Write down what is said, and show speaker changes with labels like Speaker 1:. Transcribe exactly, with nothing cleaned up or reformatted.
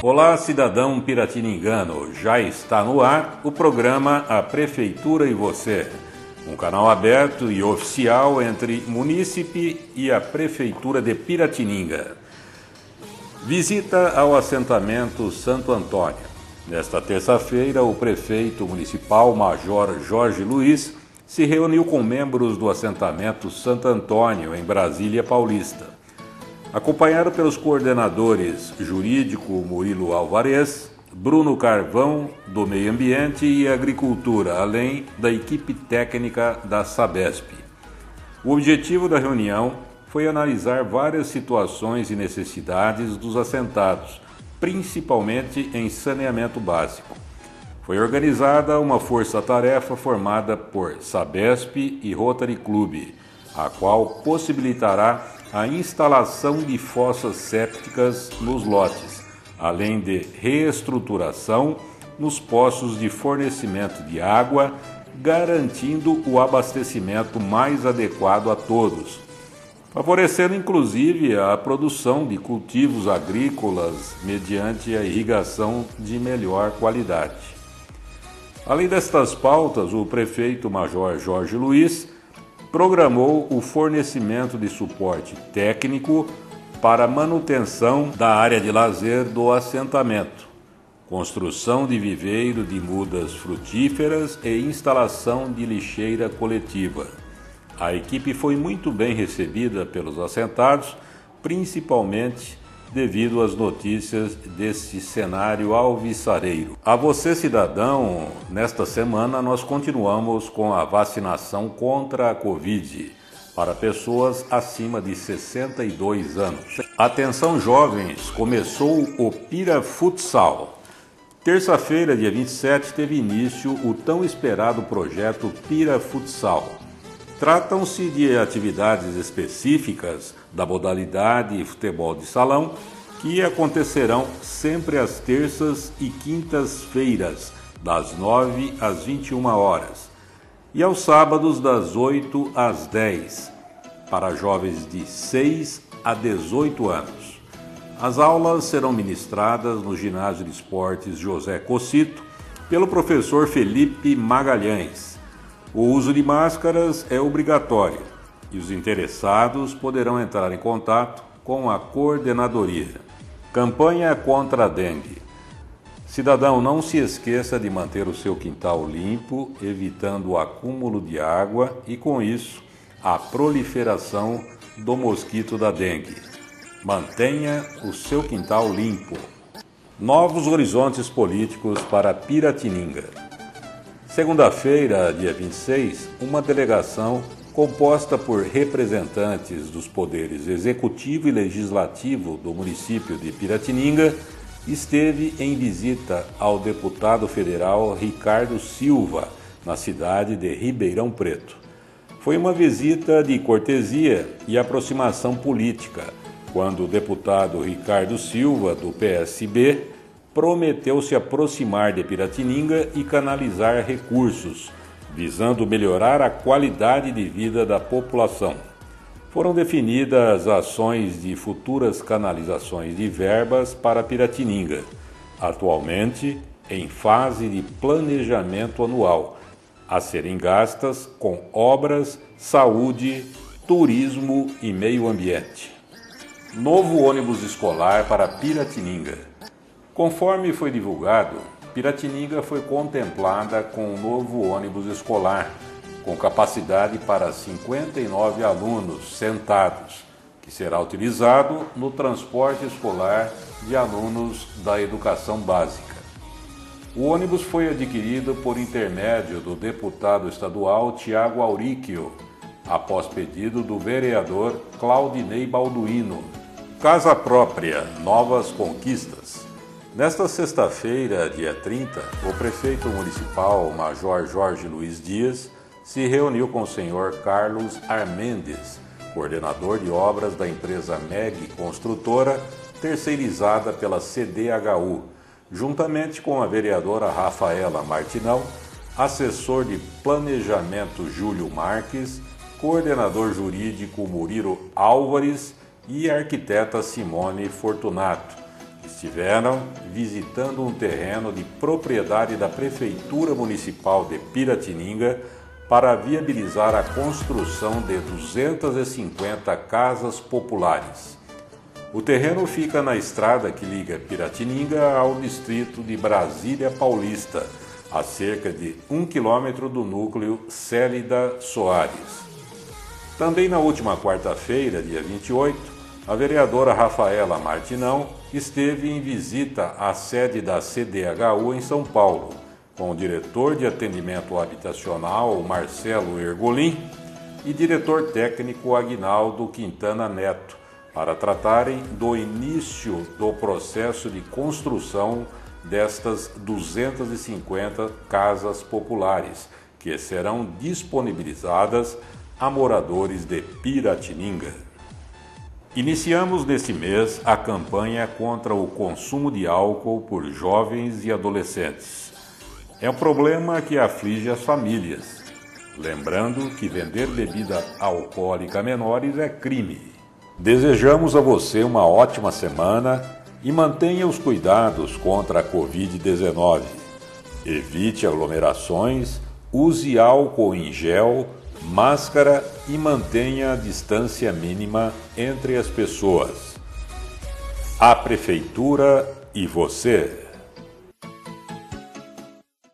Speaker 1: Olá, cidadão piratiningano, já está no ar o programa A Prefeitura e Você, um canal aberto e oficial entre munícipe e a Prefeitura de Piratininga. Visita ao assentamento Santo Antônio. Nesta terça-feira, o prefeito municipal Major Jorge Luiz se reuniu com membros do assentamento Santo Antônio, em Brasília Paulista. Acompanhado pelos coordenadores jurídico Murilo Alvarez, Bruno Carvão, do Meio Ambiente e Agricultura, além da equipe técnica da Sabesp. O objetivo da reunião foi analisar várias situações e necessidades dos assentados, principalmente em saneamento básico. Foi organizada uma força-tarefa formada por Sabesp e Rotary Club, a qual possibilitará a instalação de fossas sépticas nos lotes, além de reestruturação nos poços de fornecimento de água, garantindo o abastecimento mais adequado a todos, favorecendo inclusive a produção de cultivos agrícolas mediante a irrigação de melhor qualidade. Além destas pautas, o prefeito Major Jorge Luiz programou o fornecimento de suporte técnico para a manutenção da área de lazer do assentamento, construção de viveiro de mudas frutíferas e instalação de lixeira coletiva. A equipe foi muito bem recebida pelos assentados, principalmente devido às notícias desse cenário alvissareiro. A você, cidadão, nesta semana nós continuamos com a vacinação contra a Covid para pessoas acima de sessenta e dois anos. Atenção, jovens, começou o Pira Futsal. Terça-feira, dia vinte e sete, teve início o tão esperado projeto Pira Futsal. Tratam-se de atividades específicas da modalidade futebol de salão que acontecerão sempre às terças e quintas-feiras, das nove às vinte e uma horas, e aos sábados das oito às dez, para jovens de seis a dezoito anos. As aulas serão ministradas no Ginásio de Esportes José Cocito pelo professor Felipe Magalhães. O uso de máscaras é obrigatório e os interessados poderão entrar em contato com a coordenadoria. Campanha contra a dengue. Cidadão, não se esqueça de manter o seu quintal limpo, evitando o acúmulo de água e, com isso, a proliferação do mosquito da dengue. Mantenha o seu quintal limpo. Novos horizontes políticos para Piratininga. Segunda-feira, dia vinte e seis, uma delegação composta por representantes dos poderes executivo e legislativo do município de Piratininga esteve em visita ao deputado federal Ricardo Silva, na cidade de Ribeirão Preto. Foi uma visita de cortesia e aproximação política, quando o deputado Ricardo Silva, do P S B, prometeu se aproximar de Piratininga e canalizar recursos, visando melhorar a qualidade de vida da população. Foram definidas ações de futuras canalizações de verbas para Piratininga, atualmente em fase de planejamento anual, a serem gastas com obras, saúde, turismo e meio ambiente. Novo ônibus escolar para Piratininga. Conforme foi divulgado, Piratininga foi contemplada com um novo ônibus escolar, com capacidade para cinquenta e nove alunos sentados, que será utilizado no transporte escolar de alunos da educação básica. O ônibus foi adquirido por intermédio do deputado estadual Tiago Auríquio, após pedido do vereador Claudinei Balduino. Casa própria, novas conquistas. Nesta sexta-feira, dia trinta, o prefeito municipal, Major Jorge Luiz Dias, se reuniu com o senhor Carlos Armendes, coordenador de obras da empresa M E G Construtora, terceirizada pela C D H U, juntamente com a vereadora Rafaela Martinão, assessor de planejamento Júlio Marques, coordenador jurídico Murilo Álvares e a arquiteta Simone Fortunato, estiveram visitando um terreno de propriedade da Prefeitura Municipal de Piratininga para viabilizar a construção de duzentas e cinquenta casas populares. O terreno fica na estrada que liga Piratininga ao distrito de Brasília Paulista, a cerca de um quilômetro do núcleo Célida Soares. Também na última quarta-feira, dia vinte e oito, a vereadora Rafaela Martinão esteve em visita à sede da C D H U em São Paulo, com o diretor de atendimento habitacional, Marcelo Ergolim, e diretor técnico Aguinaldo Quintana Neto, para tratarem do início do processo de construção destas duzentas e cinquenta casas populares, que serão disponibilizadas a moradores de Piratininga. Iniciamos neste mês a campanha contra o consumo de álcool por jovens e adolescentes. É um problema que aflige as famílias, lembrando que vender bebida alcoólica a menores é crime. Desejamos a você uma ótima semana e mantenha os cuidados contra a covid dezenove. Evite aglomerações, use álcool em gel, máscara e mantenha a distância mínima entre as pessoas. A Prefeitura e você.